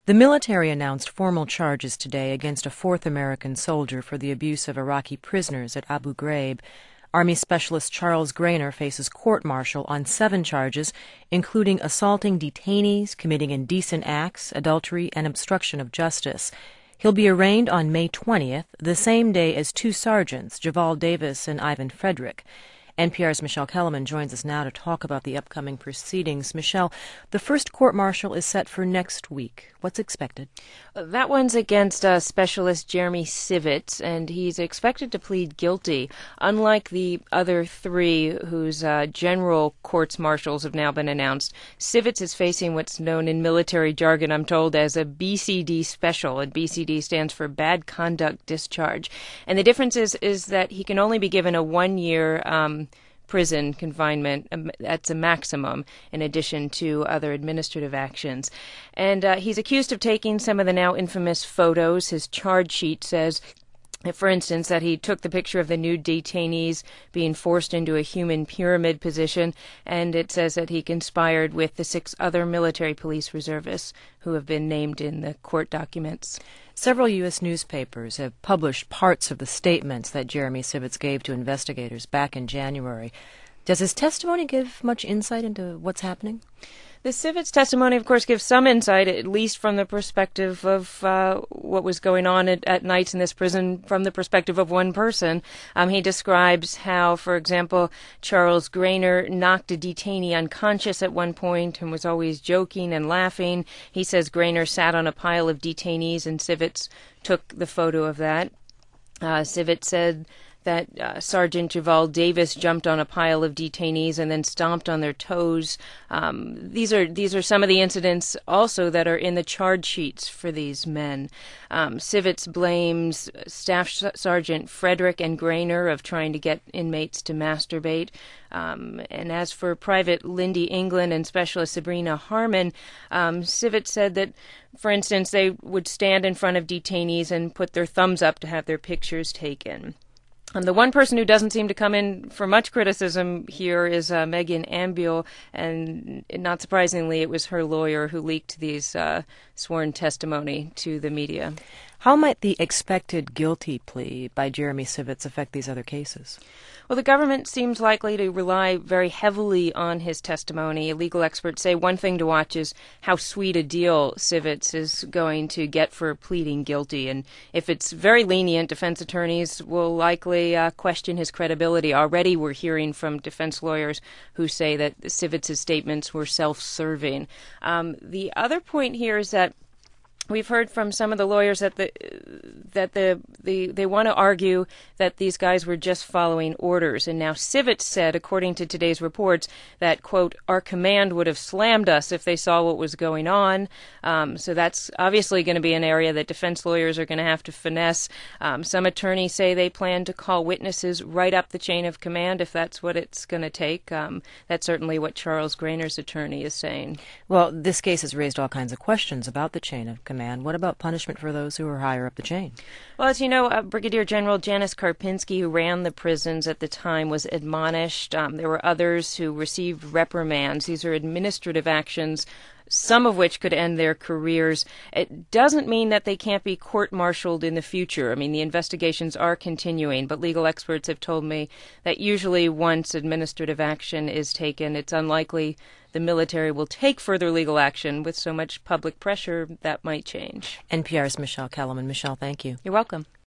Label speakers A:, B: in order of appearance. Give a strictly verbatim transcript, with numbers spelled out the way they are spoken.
A: The military announced formal charges today against a fourth American soldier for the abuse of Iraqi prisoners at Abu Ghraib. Army Specialist Charles Graner faces court-martial on seven charges, including assaulting detainees, committing indecent acts, adultery, and obstruction of justice. He'll be arraigned on May twentieth, the same day as two sergeants, Javal Davis and Ivan Frederick. N P R's Michelle Kellerman joins us now to talk about the upcoming proceedings. Michelle, the first court-martial is set for next week. What's expected?
B: That one's against uh, Specialist Jeremy Sivits, and he's expected to plead guilty. Unlike the other three whose uh, general courts-martials have now been announced, Sivits is facing what's known in military jargon, I'm told, as a B C D special, and B C D stands for Bad Conduct Discharge. And the difference is, is that he can only be given a one-year um, prison confinement. That's a maximum, in addition to other administrative actions. And uh, he's accused of taking some of the now infamous photos. His charge sheet says, for instance, that he took the picture of the nude detainees being forced into a human pyramid position, and it says that he conspired with the six other military police reservists who have been named in the court documents.
A: Several U S newspapers have published parts of the statements that Jeremy Sivits gave to investigators back in January. Does his testimony give much insight into what's happening?
B: The Sivits testimony, of course, gives some insight, at least from the perspective of uh, what was going on at, at nights in this prison from the perspective of one person. Um, he describes how, for example, Charles Graner knocked a detainee unconscious at one point and was always joking and laughing. He says Graner sat on a pile of detainees and Sivits took the photo of that. Uh, Sivits said that uh, Sergeant Javal Davis jumped on a pile of detainees and then stomped on their toes. Um, these are these are some of the incidents also that are in the charge sheets for these men. Um, Sivits blames Staff Sergeant Frederick and Graner of trying to get inmates to masturbate. Um, and as for Private Lindy England and Specialist Sabrina Harmon, um, Sivits said that, for instance, they would stand in front of detainees and put their thumbs up to have their pictures taken. And the one person who doesn't seem to come in for much criticism here is uh, Megan Ambiel, and not surprisingly, it was her lawyer who leaked these uh, sworn testimony to the media.
A: How might the expected guilty plea by Jeremy Sivits affect these other cases?
B: Well, the government seems likely to rely very heavily on his testimony. Legal experts say one thing to watch is how sweet a deal Sivits is going to get for pleading guilty. And if it's very lenient, defense attorneys will likely uh, question his credibility. Already we're hearing from defense lawyers who say that Sivits' statements were self-serving. Um, the other point here is that we've heard from some of the lawyers that the that the, the they want to argue that these guys were just following orders. And now Sivits said, according to today's reports, that, quote, our command would have slammed us if they saw what was going on. Um, so that's obviously going to be an area that defense lawyers are going to have to finesse. Um, some attorneys say they plan to call witnesses right up the chain of command if that's what it's going to take. Um, that's certainly what Charles Graner's attorney is saying.
A: Well, this case has raised all kinds of questions about the chain of command. What about punishment for those who are higher up the chain?
B: Well, as you know, uh, Brigadier General Janice Karpinski, who ran the prisons at the time, was admonished. Um, there were others who received reprimands. These are administrative actions, some of which could end their careers. It doesn't mean that they can't be court-martialed in the future. I mean, the investigations are continuing, but legal experts have told me that usually once administrative action is taken, it's unlikely the military will take further legal action. With so much public pressure, that might change.
A: N P R's Michelle Kellerman. Michelle, thank you.
B: You're welcome.